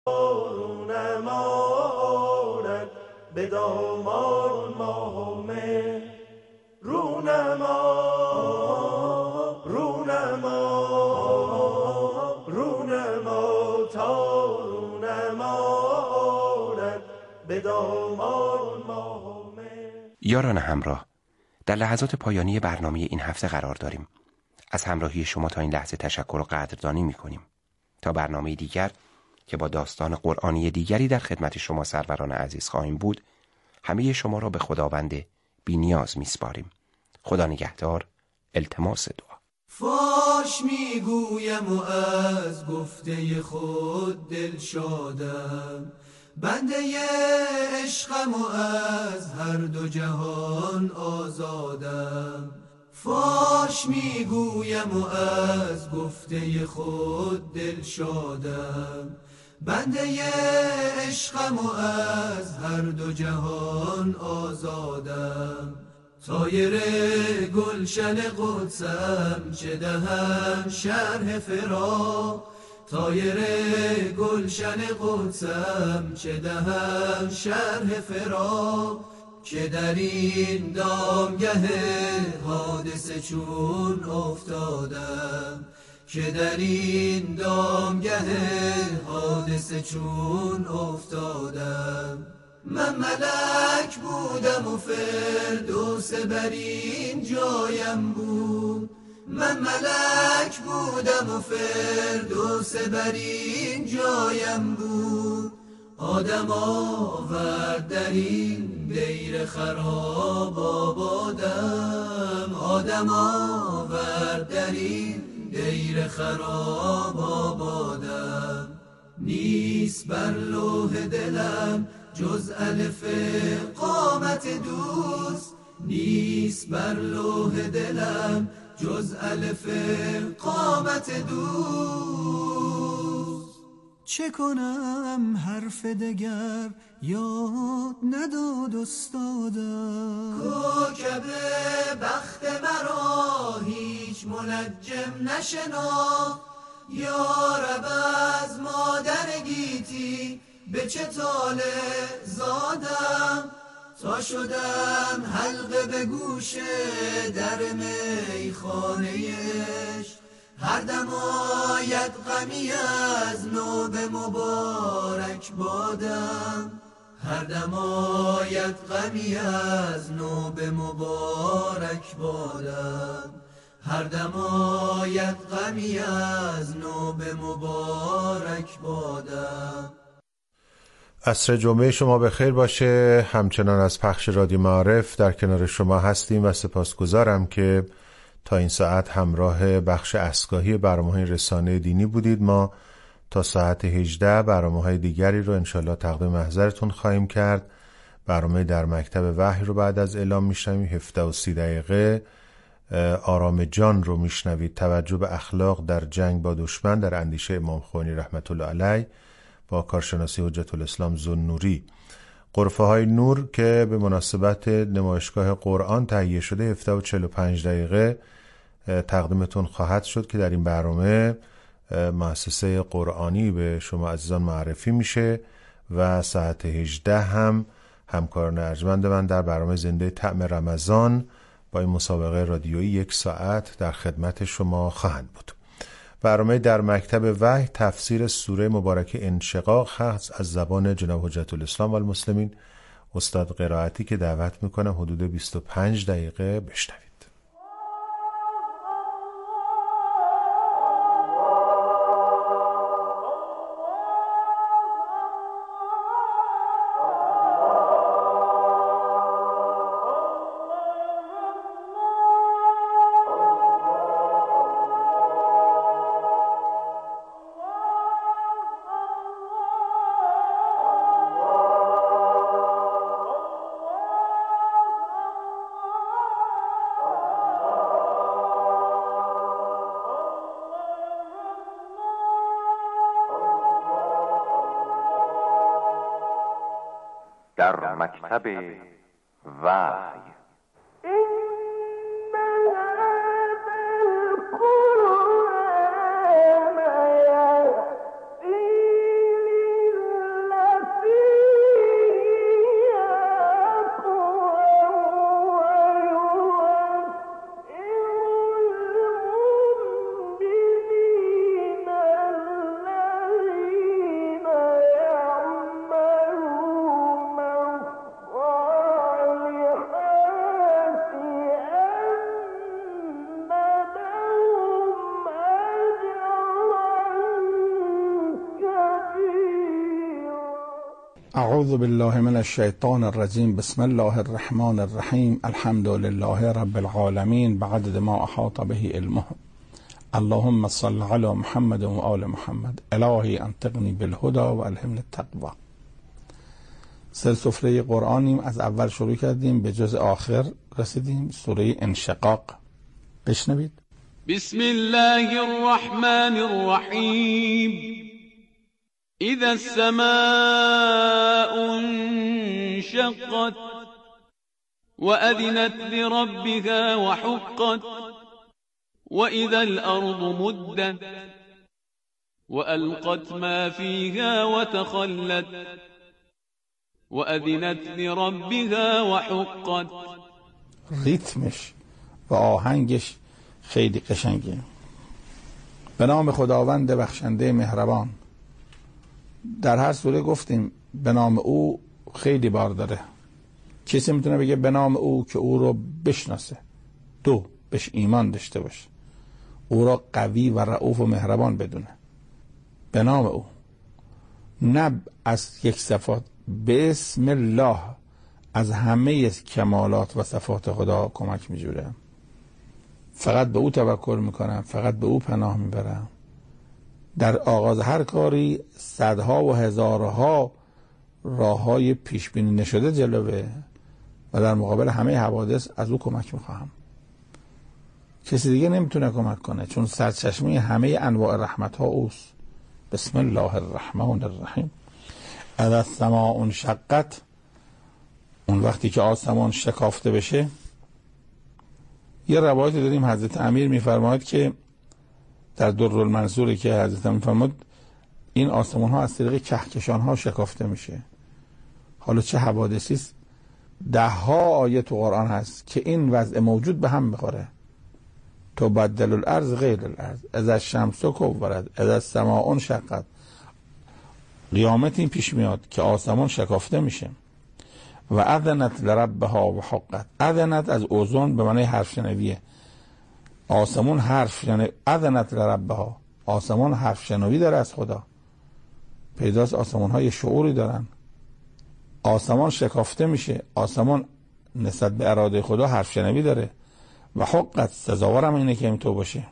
رونمارد به دامان ماه رونما تا رونمارد به دامان ماه. یاران همراه، در لحظات پایانی برنامه این هفته قرار داریم. از همراهی شما تا این لحظه تشکر و قدردانی می‌کنیم. تا برنامه دیگر که با داستان قرآنی دیگری در خدمت شما سروران عزیز خواهیم بود، همه شما را به خداوند بی‌نیاز می‌سپاریم. خدا نگهدار. التماس دعا. فاش میگویم و از گفته خود دل شادم، بنده عشقم و از هر دو جهان آزادم. فاش میگویم و از گفته خود دل شادم، بنده عشقم و از هر دو جهان آزادم. طایر گلشن قدسم چه دهم شرح فراق، طایر گلشن قدسم چه دهم شرح فراق، که در این دامگه حادثه چون افتادم، که در این دامگه حادثه چون افتادم. من ملک بودم و فردوس برین جایم بود، من ملک بودم و فردوس برین جایم بود. آدم آورد در این دیر خراب آبادم، آدم آورد در این دیر خراب آبادم. نیست بر لوح دلم جز الف قامت دوست، نیست بر لوح دلم جز الف قامت دوست. چه کنم حرف دگر یاد نداد استادم، کوکب بخت مرا هیچ منجم نشناخت. یا رب از مادر گیتی به چه طالع زادم، تا شدم حلقه به گوش در میخانه‌اش. هر دم آید غمی از نو به مبارک بادم، هر دم آید غمی از نو به مبارک بادم، هر دم آید غمی از نو به مبارک بادم. عصر جمعه شما بخیر باشه. همچنان از پخش رادیو معارف در کنار شما هستیم و سپاسگزارم که تا این ساعت همراه بخش اسگاهی برنامه‌های رسانه دینی بودید. ما تا ساعت 18 برنامه‌های دیگری رو انشالله تقدیم محضرتون خواهیم کرد. برنامه در مکتب وحی رو بعد از اعلام میشنویم. 17:30 دقیقه آرام جان رو میشنوید. توجه به اخلاق در جنگ با دشمن در اندیشه امام خمینی رحمت الله علیه با کارشناسی حجت الاسلام ذوالنوری. غرفه های نور که به مناسبت نمایشگاه قرآن تهیه شده 17:45 دقیقه تقدیمتون خواهد شد که در این برنامه مؤسسه قرآنی به شما عزیزان معرفی میشه و ساعت 18 هم همکاران ارجمند من در برنامه زنده طعم رمضان با این مسابقه رادیویی 1 ساعت در خدمت شما خواهند بود. برنامه در مکتب وحی تفسیر سوره مبارکه انشقاق هست از زبان جناب حجت الاسلام و المسلمین. استاد قرائتی که دعوت میکنم حدود 25 دقیقه بشنوید. در مکتب وحی. اعوذ بالله من الشیطان الرجیم. بسم الله الرحمن الرحیم. الحمد لله رب العالمین بعدد ما احاط به علمه. اللهم صل علی محمد و آل محمد. الهی انطقنی بالهدى و الهمنی التقوی. سفره قرآنیم، از اول شروع کردیم به جز آخر رسیدیم، سوره انشقاق. بشنوید. بسم الله الرحمن الرحیم. اذا السماء انشقت وأذنت لربها وحقت وإذا الأرض مدت وألقت ما فيها وتخلت وأذنت لربها وحقت. ریتمش و آهنگش خیلی قشنگه. به نام خداوند بخشنده مهربان. در هر سوره گفتیم به نام او خیلی بار داره. کسی میتونه بگه به نام او که او رو بشناسه، دو بهش ایمان داشته باشه، او را قوی و رؤوف و مهربان بدونه. به نام او، نه از یک صفات. به اسم الله از همه کمالات و صفات خدا کمک میجورم. فقط به او توکل میکنم، فقط به او پناه میبرم. در آغاز هر کاری صدها و هزارها راههای پیش بینی نشده جلوه و در مقابل همه حوادث از او کمک میخواهم. کسی دیگه نمیتونه کمک کنه، چون سرچشمه همه انواع رحمت ها اوست. بسم الله الرحمن الرحیم. اذا السماء انشقت، اون وقتی که آسمان شکافته بشه. یه روایت داریم حضرت امیر میفرماید که در درالمنصوری که حضرت میفرماید این آسمان ها از طریق کهکشان ها شکافته میشه. حالا چه حوادثی است؟ 10 آیه تو قرآن هست که این وضع موجود به هم میخوره. تبدل الارض غیر الارض، اذا الشمس کورت، اذا السماء انشقت. قیامت این پیش میاد که آسمان شکافته میشه. و اذنت لربها و حقت. اذنت از اذن به معنی حرف شنویه. آسمان حرف یعنی اذنت لربها، آسمان حرف شنوی داره از خدا. پیداست آسمان های شعوری دارن. آسمان شکافته میشه، آسمان نسبت به اراده خدا حرف شنوی داره. و حقت، سزاوارم اینه که اینطور باشه.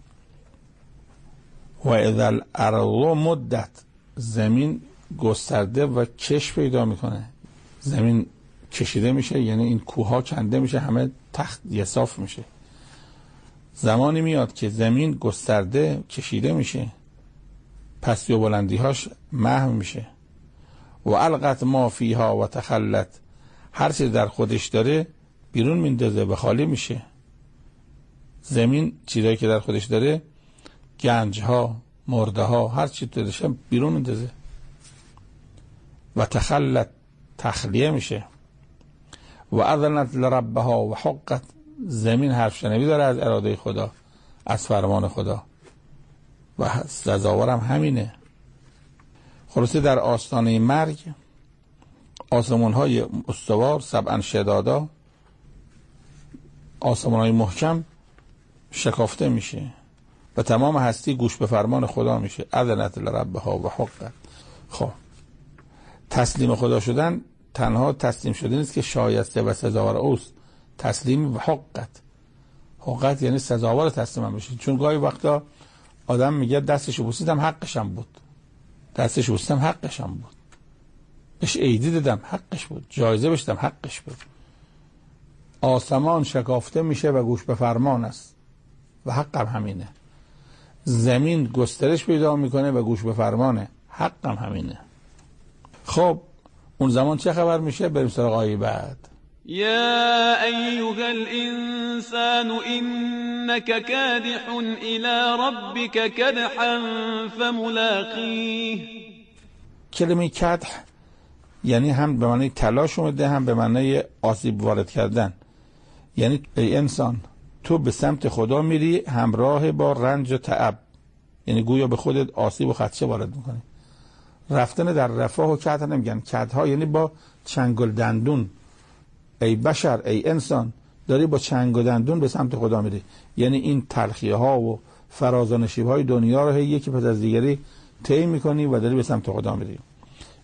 و اذا الارض مدت، زمین گسترده و کش پیدا میکنه. زمین کشیده میشه، یعنی این کوها کنده میشه، همه تخت یصاف میشه. زمانی میاد که زمین گسترده کشیده میشه، پستی و بلندیهاش محو میشه. و القت ما فیها و تخلت، هر چیز در خودش داره بیرون میندازه و خالی میشه. زمین چیزایی که در خودش داره، گنج ها، مرده ها، هر چی داره بیرون میندازه. و تخلت، تخلیه میشه. و اذنت لربها و حقت، زمین حرف شنوی داره از اراده خدا، از فرمان خدا و سزاوارم همینه. خلاصه در آستانه مرگ آسمان های استوار، سبعا شدادا، آسمان های محکم شکافته میشه و تمام هستی گوش به فرمان خدا میشه. اذنت لربها و حقت. خب تسلیم خدا شدن تنها تسلیم شده نیست که شایسته و سزاوار اوست، تسلیم و حقت. حقت یعنی سزاوار تسلیم بشه. چون گاهی وقتا آدم میگه دستشو بوسیدم حقشم بود، دستشو بوسیدم حقشم بود، بهش عیدی دادم حقش بود، جایزه بشتم حقش بود. آسمان شکافته میشه و گوش به فرمان است و حقم همینه. زمین گسترش پیدا میکنه و گوش به فرمانه، حقم همینه. خب اون زمان چه خبر میشه؟ بریم سراغ آیه بعد. یا ایها الانسان انک کادح الى ربک کدحا فملاقیه. کلمه کدح یعنی هم به معنی تلاش اومده، هم به معنی آسیب وارد کردن. یعنی ای انسان تو به سمت خدا میری همراه با رنج و تعب، یعنی گویا به خودت آسیب و خدشه وارد میکنی. رفتن در رفاه و کدح نمیگن، کدها یعنی با چنگ و دندون. ای بشر، ای انسان، داری با چنگ و دندون به سمت خدا میری. یعنی این تلخیه ها و فراز و نشیب های دنیا رو یکی پس از دیگری طی میکنی و داری به سمت خدا میری.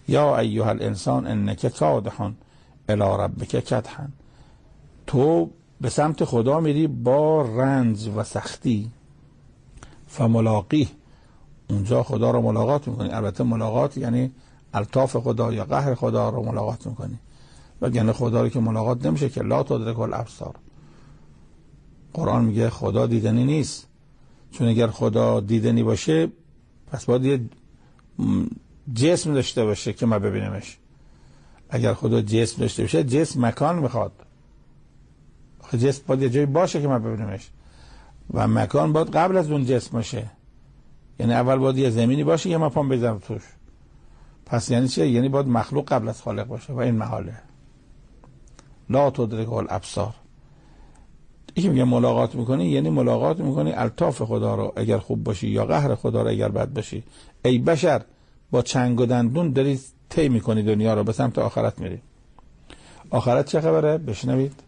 یا ایها الانسان انک کادح الی ربک کدحا، تو به سمت خدا میری با رنج و سختی، فملاقیه، اونجا خدا رو ملاقات میکنی. البته ملاقات یعنی الطاف خدا یا قهر خدا رو ملاقات میکنی، وگرنه خدا رو که ملاقات نمیشه که لا تدرک الابصار. قرآن میگه خدا دیدنی نیست، چون اگر خدا دیدنی باشه پس باید یه جسم داشته باشه که ما ببینیمش. اگر خدا جسم داشته باشه، جسم مکان میخواد، جسم باید یه جایی باشه که ما ببینیمش و مکان باید قبل از اون جسم باشه. یعنی اول باید یه زمینی باشه که ما پام بذارم توش. پس یعنی چیه؟ یعنی باید مخلوق قبل از خالق باشه و این محاله. لا تدرک الابصار. یکی میگه ملاقات میکنی، یعنی ملاقات میکنی الطاف خدا رو اگر خوب باشی یا قهر خدا رو اگر بد باشی. ای بشر، با چنگ و دندون داری طی میکنی دنیا رو، به سمت آخرت میری. آخرت چه خبره؟ بشنوید.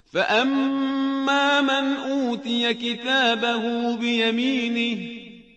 فاما من اوتی کتابه بیمینه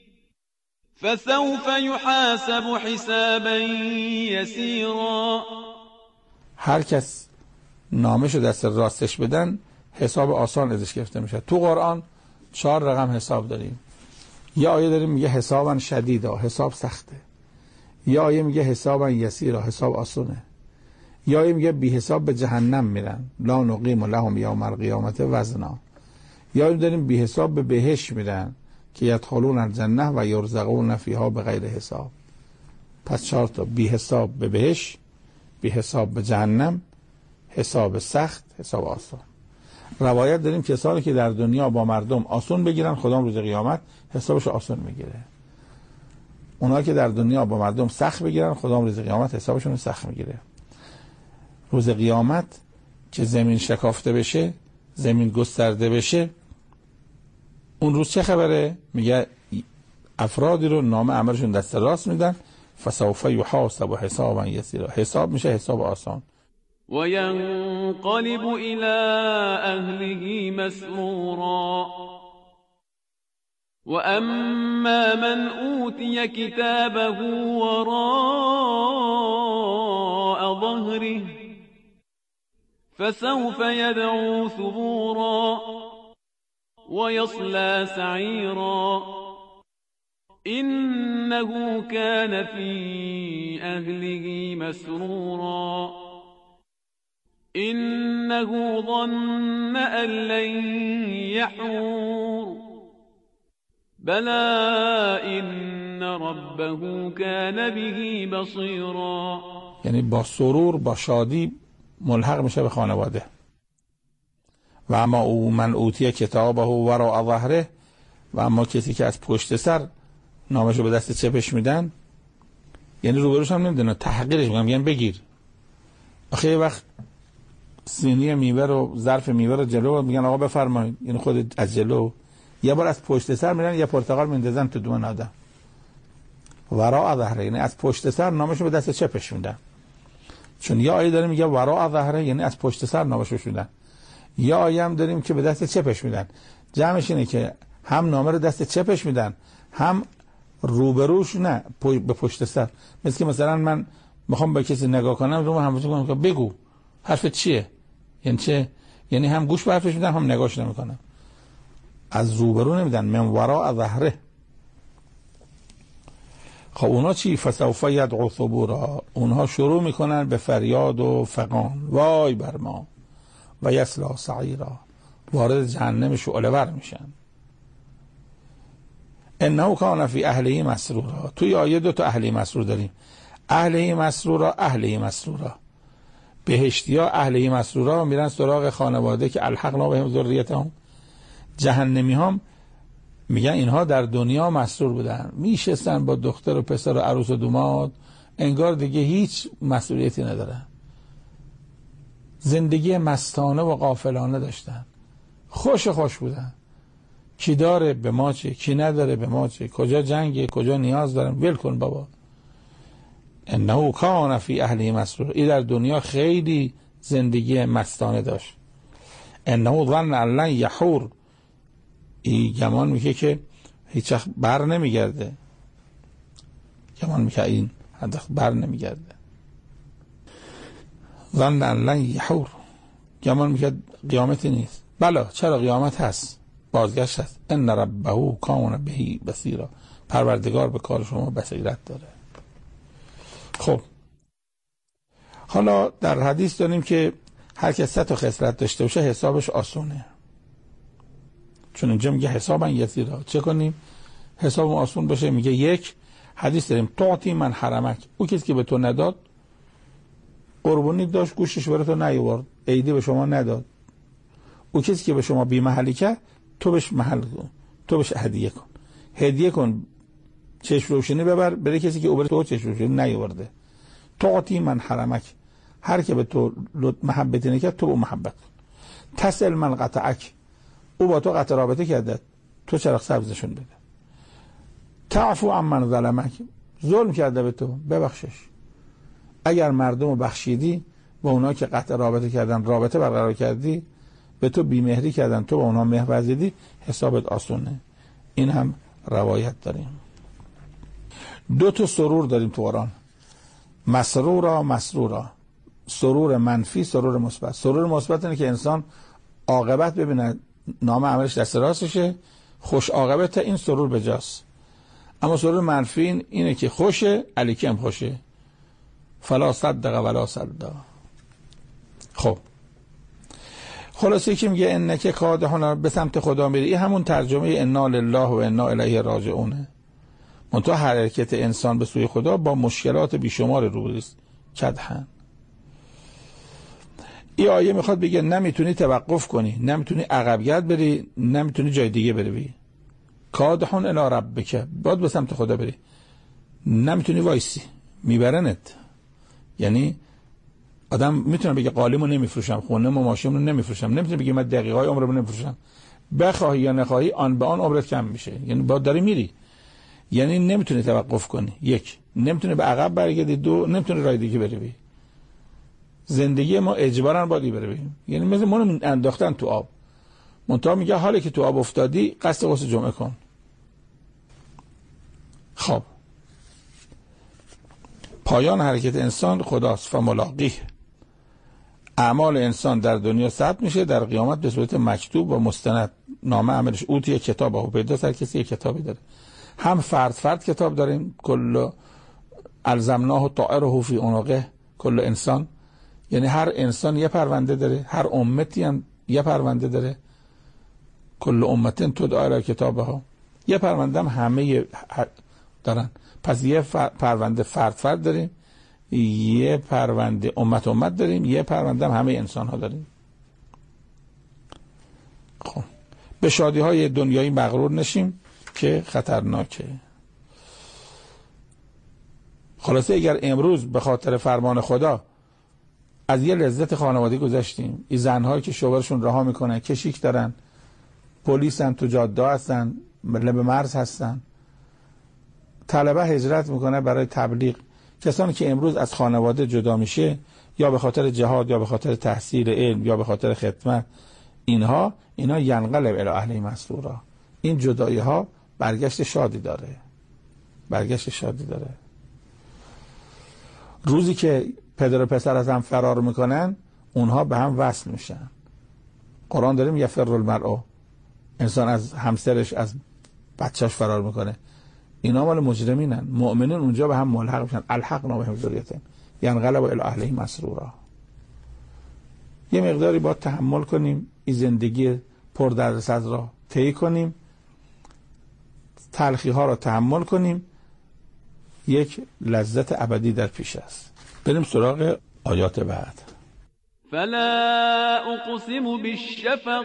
فسوف یحاسب حسابا یسیرا. هر کس نامشو دست راستش بدن حساب آسان ازش گرفته میشه. تو قرآن 4 رقم حساب داریم. یه آیه داریم میگه حسابا شدیدا، حساب سخته. یه آیه میگه حسابا یسیرا، حساب آسونه. یه آیه میگه بی حساب به جهنم میرن، لا نقیم لهم یوم القیامت وزنا. یه آیه داریم بی حساب به بهشت میرن که یدخلون الجنه و یرزقون فیها بغیر حساب. پس 4 تا: بی حساب به بهشت، بی حساب به جهنم، حساب سخت، حساب آسان. روایت داریم کسانی که در دنیا با مردم آسون بگیرن، خدا روز قیامت حسابش آسون میگیره. اونها که در دنیا با مردم سخت بگیرن، خدا روز قیامت حسابشون سخت میگیره. روز قیامت که زمین شکافته بشه، زمین گسترده بشه، اون روز چه خبره؟ میگه افرادی رو نامه عملشون دست راست میدن، فسوف یحاسب حسابا یسیرا، حساب میشه حساب آسان. و ینقلب الی اهله مسرورا و اما من اوتی کتابه وراء ظهره فسوف يدعو ثبورا ويصلى سعيرا إنه كان في أهله مسرورا إنه ظن أن لن يحور بلى إن ربه كان به بصيرا. یعنی با سرور، با شادی ملحق میشه به خانواده. و اما او من اوتی کتابه وراء ظهره، و اما کسی که از پشت سر نامشو به دست چپش میدن، یعنی روبروش هم نمیدونن، تحقیرش میگن، میگن بگیر. آخه یه وقت سینی میوه رو، ظرف میوه رو جلو میگن آقا بفرمایید، یعنی خود از جلو. یه بار از پشت سر میرن یه پرتقال میندازن تو دهن آدم. وراء ظهره یعنی از پشت سر نامشو به دست چپش میدن. چون یه آیه داریم میگه وراء ظهره یعنی از پشت سر نامش میدن. یه آیه هم داریم که به دست چپش میدن. جمعش اینه که هم نامه رو دست چپش میدن، هم روبروش نه به پشت سر. مثل که مثلا من میخوام به کسی نگاه کنم، رو هم کنم که بگو حرفت چیه، یعنی چه؟ یعنی هم گوش به حرفش میدن، هم نگاهش نمیکنم. از روبرو نمیدن، من وراء ظهره. خب اونا چی؟ فسوف یدعو ثبورا، اونها شروع میکنن به فریاد و فغان، وای بر ما، و یصلی سعیرا، وارد جهنم شعله‌ور میشن. انه کان فی اهله مسرورا. توی آیه 2 تا اهله مسرور داریم، اهله مسرورا، اهله مسرورا. بهشتیا اهله مسرورا میرن سراغ خانواده که الحقنا بهم ذریتهم. جهنمی هم میگن اینها در دنیا مسرور بودن، میشستن با دختر و پسر و عروس و داماد، انگار دیگه هیچ مسئولیتی ندارن، زندگی مستانه و غافلانه داشتن، خوش بودن. کی داره به ما چه، کی نداره به ما چه، کجا جنگه، کجا نیاز دارن، ول کن بابا. انه کان فی اهله مسرور، این در دنیا خیلی زندگی مستانه داشت. انه ظن ان لن یحور، این گمان میگه که هیچ وقت بر نمیگرده، گمان میگه این بر نمیگرده. ظن ان لن یحور، گمان میکرد قیامتی نیست. بله چرا قیامت هست، بازگشت هست. ان ربه کان به بصیرا، پروردگار به کار شما بصیرت داره. خب حالا در حدیث داریم که هر کس 3 تا خصلت داشته باشه حسابش آسونه، چون اینجا میگه حسابا یسیرا. چه کنیم حساب آسون باشه؟ میگه 1 حدیث داریم تعطی من حرمک، او کسی که به تو نداد، قربانی داشت گوشتش برای تو نیاورد، عیدی به شما نداد، او کسی که به شما بی محلی کرد تو بهش محل کن، تو بهش هدیه کن چشم روشنی ببر برای کسی که او برای تو چشم روشنی نیاورده. تعطی من حرمک، هر که به تو محبتی نکرد تو به محبت کن. تصل من قطعک، او با تو قطع رابطه کرده تو چراغ سبزشون بده. تعفو عن من ظلمک، ظلم کرده به تو ببخشش. اگر مردم رو بخشیدی، با اونا که قطع رابطه کردن رابطه برقرار کردی، به تو بیمهری کردن تو با اونا مهر ورزیدی، حسابت آسونه. این هم روایت داریم. 2 تا سرور داریم تو قرآن، مسرورا، سرور منفی، سرور مثبت. سرور مثبت اینه که انسان عاقبت ببینه نام عملش دست راستشه، خوش عاقبت، این سرور بجاست. اما سرور منفی اینه که خوشه علیکی هم خوشه، فلا صدق ولا صدق. خب خلاصه که میگه انک کادحون به سمت خدا میری، این همون ترجمه انا لله و انا الیه راجعونه. منتها حرکت انسان به سوی خدا با مشکلات بیشمار روبروست. کدحن این آیه میخواد بگه نمیتونی توقف کنی، نمیتونی عقبگرد بری، نمیتونی جای دیگه بری. کادحون الی ربک، باید به سمت خدا بری، نمیتونی وایسی، میبرنت. یعنی آدم میتونه بگه قالیمو نمیفروشم، خونه‌مو ماشینمو نمیفروشم، نمیتونه بگه من دقیقه‌های عمرمو نمیفروشم. بخواهی یا نخواهی آن به آن عمرت کم میشه، یعنی باید داری میری. یعنی نمیتونی توقف کنی، 1 نمیتونی به عقب برگردی، 2 نمیتونی راه دیگه بری. زندگی ما اجباراً باید بریم، یعنی مثل ما رو انداختن تو آب. منتها میگه حالی که تو آب افتادی قصد غسل جمعه کن. خب پایان حرکت انسان خداست، فملاقیه. اعمال انسان در دنیا ثبت میشه، در قیامت به صورت مکتوب و مستند نامه عملش. اوتی کتاب ها پیدا، هر کسی یک کتابی داره. هم فرد کتاب داریم، کل الزمناه طائره فی عنقه کل انسان، یعنی هر انسان یه پرونده داره، هر امتی هم یه پرونده داره. کل امتن تدعی الی کتابها، یه پرونده هم همه دارن. پس یه پرونده فرد داریم، یه پرونده امت داریم، یه پرونده هم همه انسان ها داریم. خب به شادی های دنیایی مغرور نشیم که خطرناکه. خلاصه اگر امروز به خاطر فرمان خدا از یه لذت خانوادگی گذشتیم، این زنهایی که شوهرشون رها میکنن، کشیک دارن، پلیسن، تو جاده هستن، لب مرز هستن، طلبه هجرت میکنه برای تبلیغ، کسانی که امروز از خانواده جدا میشه یا به خاطر جهاد یا به خاطر تحصیل علم یا به خاطر خدمت، اینها ینقلب الی اهله مسرورا. این جدایی ها برگشت شادی داره، برگشت شادی داره. روزی که پدر و پسر از هم فرار میکنن، اونها به هم وصل میشن. قرآن داریم یفر المرء، انسان از همسرش از بچهش فرار میکنه. اینا مال مجرمینن. مؤمنین اونجا به هم ملحق میشن. الحقنا بهم ذریتهم ینقلب الی اهله مسرورا. یه مقداری با تحمل کنیم، این زندگی پر دردسر را طی کنیم، تلخی ها را تحمل کنیم، یک لذت ابدی در پیش است. بریم سراغ آیات بعد. فلا اقسم بالشفق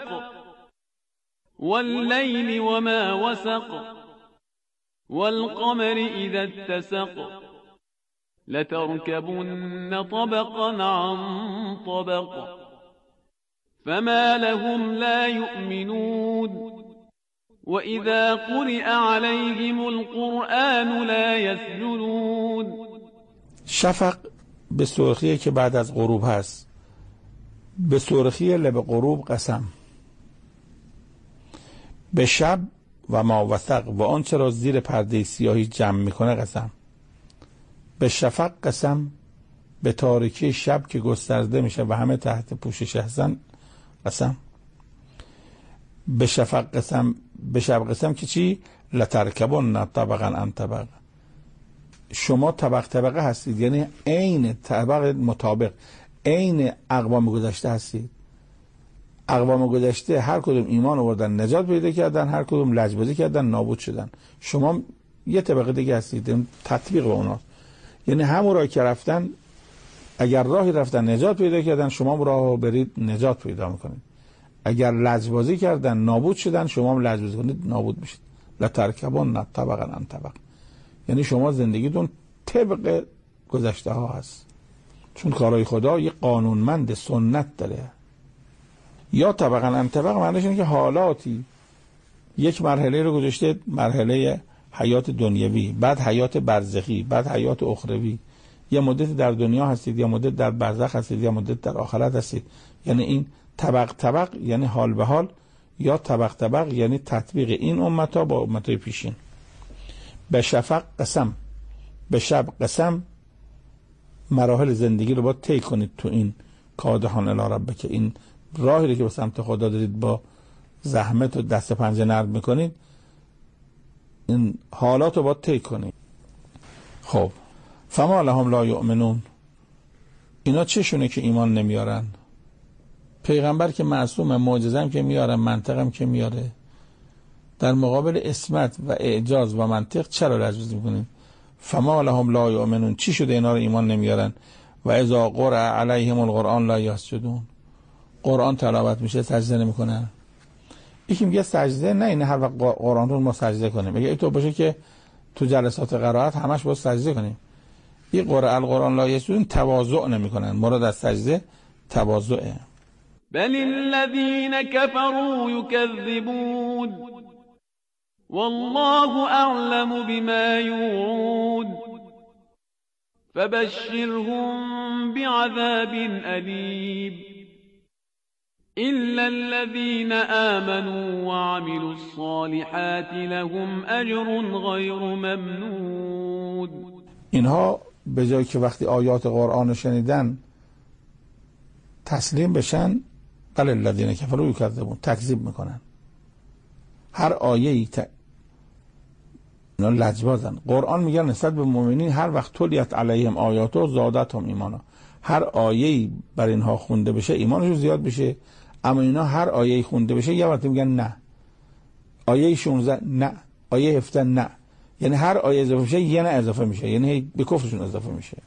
واللیل وما وسق والقمر اذا اتسق لتركبن طبقا عن طبق فما لهم لا يؤمنون وإذا قرئ عليهم القرآن لا يسجدون. شفق به سرخیه که بعد از غروب هست، به سرخی لب غروب قسم، به شب و ما وسق و آنچه را زیر پرده سیاهی جمع میکنه قسم، به شفق قسم، به تاریکی شب که گسترده میشه و همه تحت پوشش هستن قسم. به شب قسم که چی؟ لترکبن طبقا عن طبق. شما طبق طبقه هستید، یعنی عین طبق مطابق عین اقوام گذشته هستید. اقوام گذشته هر کدوم ایمان آوردن، نجات پیدا کردن، هر کدوم لجبازی کردن، نابود شدن. شما یه طبقه دیگه هستید، تطبیق به اونها. یعنی همون راهی که رفتن، اگر راهی رفتن نجات پیدا کردن، شما راه برید نجات پیدا میکنید. اگر لجبازی کردن نابود شدن، شما هم لجبازی کنید نابود میشید. لترکبن طبقا عن طبق. یعنی شما زندگیتون طبق گذشته ها هست، چون کارهای خدا یه قانونمند سنت داره. یا طبقا عن طبق معنیش اینه که حالاتی یک مرحله رو گذاشته، مرحله حیات دنیوی، بعد حیات برزخی، بعد حیات اخروی. یه مدت در دنیا هستید، یا مدت در برزخ هستید، یا مدت در آخرت هستید. یعنی این طبق طبق یعنی حال به حال، یا طبق طبق یعنی تطبیق این امتها با امتهای پیشین. به شفق قسم، به شب قسم، مراحل زندگی رو باید طی کنید تو این کادحان الی ربک، که این راهی رو که به سمت خدا دارید با زحمت و دست پنجه نرم میکنید، این حالات رو باید طی کنید. خب فما لهم لا یؤمنون، اینا چشونه که ایمان نمیارن؟ پیغمبر که معصومه، معجزه هم که میاره، منطق هم که میاره، در مقابل اسمت و اعجاز و منطق چرا لجبازی میکنین؟ فما لهم لا یؤمنون، چی شده اینا رو ایمان نمیارن؟ و اذا قرأ علیهم القرآن لا یسجدون، قرآن تلاوت میشه سجده نمیکنن. یکی میگه سجده نه، این هر وقت قرآن رو ما سجده کنیم. میگه این تو باشه که تو جلسات قرائت همش باید سجده کنیم. این قرأ القرآن لا یسجدون تواضع نمیکنن، مراد از سجده تواضعه. بل الذين كفروا يكذبون والله أعلم بما يوعون فبشرهم بعذاب أليم إلا الذين آمنوا وعملوا الصالحات لهم أجر غير ممنون. اینها به جای که وقتی آیات قرآن شنیدن تسلیم بشن، بل الذین کفروا یکذبون، تکذیب میکنن. هر آیه‌ای اینا لجبازن. قرآن میگن نسبت به مؤمنین هر وقت تلیت علیهم آیاتو زادتهم ایمانا، هر آیه‌ای بر اینها خونده بشه ایمانشون زیاد بشه. اما اینا هر آیه‌ای خونده بشه یه وقت میگن نه. آیه 16 نه، آیه 17 نه. یعنی هر آیه اضافه میشه یه نه اضافه میشه، یعنی به کفرشون اضافه میشه.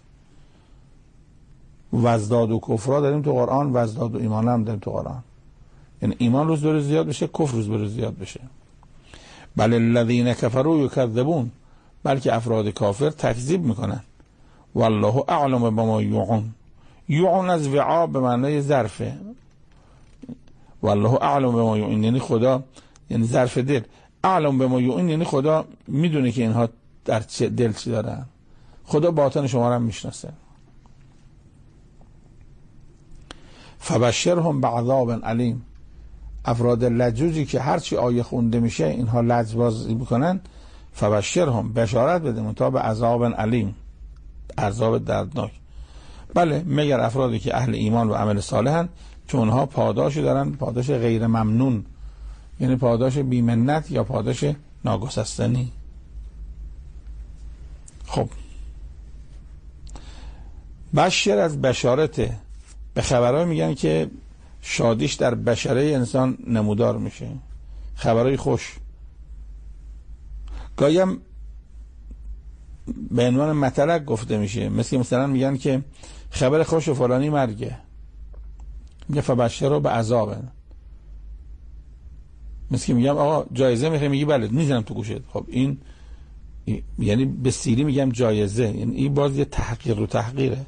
وزداد و کفرا داریم تو قرآن، وزداد و ایمان هم داریم تو قرآن. یعنی ایمان روز به روز زیاد بشه، کفر روز به روز زیاد بشه. بل الذین کفروا یکذبون، بلکه افراد کافر تکذیب میکنن. والله اعلم بما یوعون، یوعون از وعا به معنای ظرفه. والله اعلم بما یوعون یعنی خدا، یعنی ظرف دل. اعلم بما یوعون یعنی خدا میدونه که اینها در چه دل چی دارن. خدا باطن شما رو هم میشناسه. فبشرهم بعذاب علیم، افراد لجوجی که هرچی آیه خونده میشه اینها لجبازی میکنن، فبشرهم بشارت بده تا به عذاب علیم، عذاب دردناک. بله مگر افرادی که اهل ایمان و عمل صالحن، چون اونها پاداشی دارن، پاداش غیر ممنون، یعنی پاداش بیمنت یا پاداش ناگسستنی. خب بشر از بشارته، به خبرهای میگن که شادیش در بشره انسان نمودار میشه، خبرهای خوش. گاهیم به عنوان مطلق گفته میشه، مثلا میگن که خبر خوش فلانی مرگه، میگه فبشر رو به عذاب. مثل میگم آقا جایزه میخوای، میگی بله، میزنم تو گوشت. خب این یعنی به سیری میگم جایزه، یعنی این باز یه تحقیر رو تحقیره.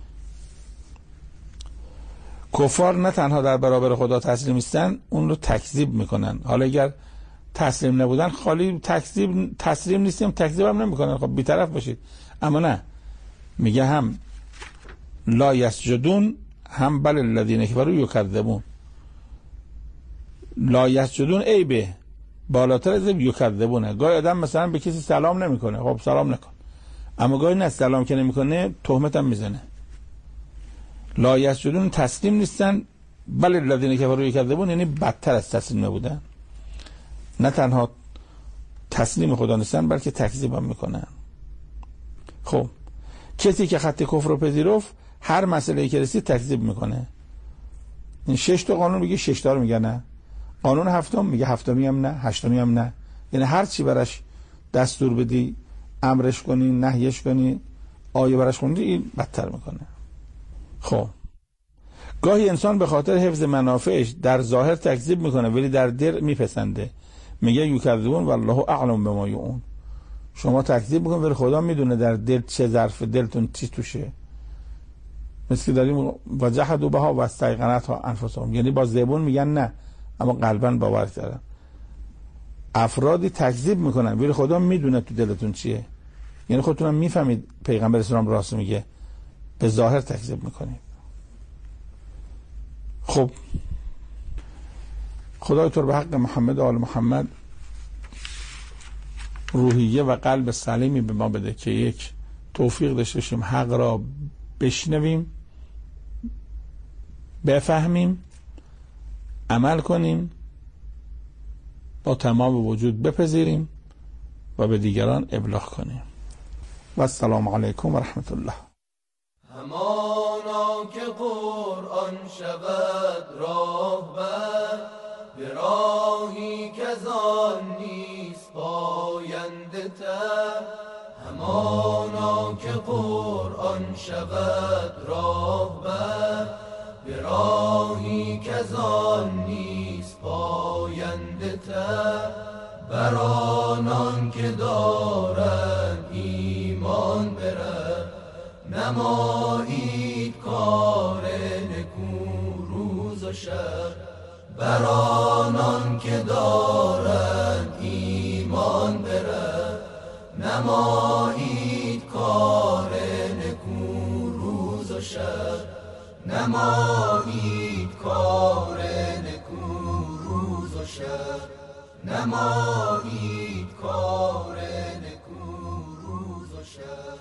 کفار نه تنها در برابر خدا تسلیم نیستن، اون رو تکذیب میکنن. حالا اگر تسلیم نبودن خالی تسلیم نیستیم، تکذیب هم نمیکنن، خب بی‌طرف باشید. اما نه، میگه هم لا یسجدون، هم بل الذین کفروا یکذبون. لا یسجدون ای به بالاتر از یکذبونه. گاهی آدم مثلا به کسی سلام نمیکنه، خب سلام نکن. اما گاهی نه، سلام که نمیکنه تهمت هم میزنه. لا یسجدون تسلیم نیستن، بل الذین کفروا یکذبون، یعنی بدتر از تسلیم بودن. نه تنها تسلیم خدا نیستن بلکه تکذیب هم میکنن. خب کسی که خط کفر رو پذیرفت هر مسئله‌ای که رسید تکذیب میکنه. این 6 تا قانون میگه 6 تا رو میگه نه، قانون هفتم میگه هفتمی هم نه، هشتمی هم نه. یعنی هر چی براش دستور بدی، امرش کنی، نهیش کنی، آیه براش خوندی، این بدتر میکنه. خب گاهی انسان به خاطر حفظ منافعش در ظاهر تکذیب میکنه ولی در دل میپسنده. میگه یکذبون والله اعلم بما یعون. شما تکذیب میکنید ولی خدا میدونه در دل چه ظرف دلتون چی توشه. مثل داریم وجحدوا بها واستيقنتها انفسهم، یعنی با زبون میگن نه اما قلباً باور کردن. افرادی تکذیب میکنن ولی خدا میدونه تو دلتون چیه. یعنی خودتون هم میفهمید پیغمبر اسلام راست میگه، به ظاهر تکذیب میکنید. خب خدای تو به حق محمد و آل محمد روحیه و قلب سلیمی به ما بده که یک توفیق داشته باشیم حق را بشنویم، بفهمیم، عمل کنیم، با تمام وجود بپذیریم و به دیگران ابلاغ کنیم. و السلام علیکم و رحمت الله. همانا که قرآن شود راهبر، به راهی که زان نیست پاینده تر. همانا که قرآن شود راهبر، به راهی که زان نیست پاینده تر. بر آنان که دارند ایمان برد، نمایید کار نکو روز و شب. بر آنان که دارند ایمان برد، نمایید کار نکو روز و شب. نمایید کار نکو روز و شب. نمایید کار نکو روز و شب.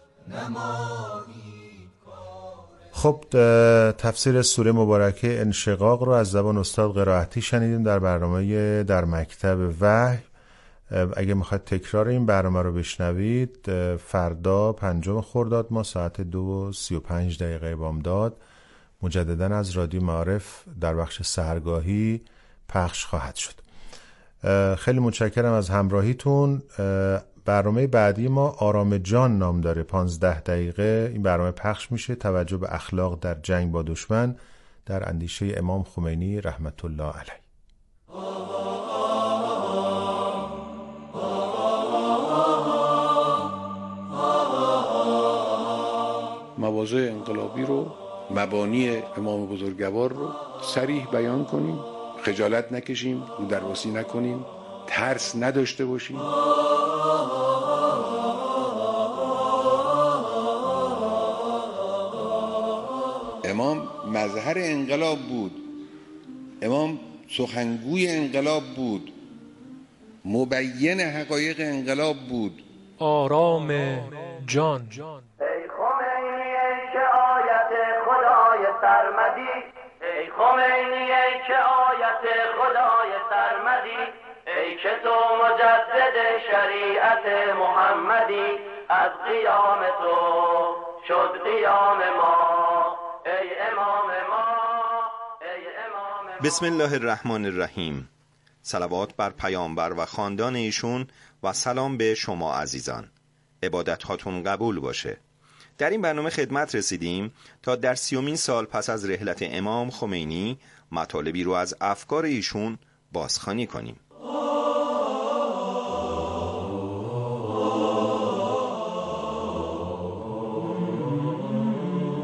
نمایید کار. خب تفسیر سوره مبارکه انشقاق رو از زبان استاد قرائتی شنیدیم در برنامه در مکتب وحی. اگه میخواید تکرار این برنامه رو بشنوید، فردا 5 خرداد ما ساعت 2:35 بامداد مجددا از رادیو معارف در بخش سحرگاهی پخش خواهد شد. خیلی متشکرم از همراهیتون. برنامه بعدی ما آرام جان نام داره. 15 دقیقه این برنامه پخش میشه. توجه به اخلاق در جنگ با دشمن در اندیشه امام خمینی رحمت الله علیه. مواضع انقلابی رو، مبانی امام بزرگوار رو صریح بیان کنیم، خجالت نکشیم، رو درواسی نکنیم، ترس نداشته باشیم. امام مظهر انقلاب بود، امام سخنگوی انقلاب بود، مبین حقایق انقلاب بود. آرام جان. ای خمینی ای که آیت خدای سرمدی، ای خمینی ای که آیت خدای سرمدی، ای که تو مجدد شریعت محمدی، از قیام تو شد قیام ما، ای امام ما، ای امام ما. بسم الله الرحمن الرحیم. صلوات بر پیامبر و خاندان ایشون و سلام به شما عزیزان. عبادت هاتون قبول باشه. در این برنامه خدمت رسیدیم تا در 30مین سال پس از رحلت امام خمینی مطالبی رو از افکار ایشون بازخوانی کنیم.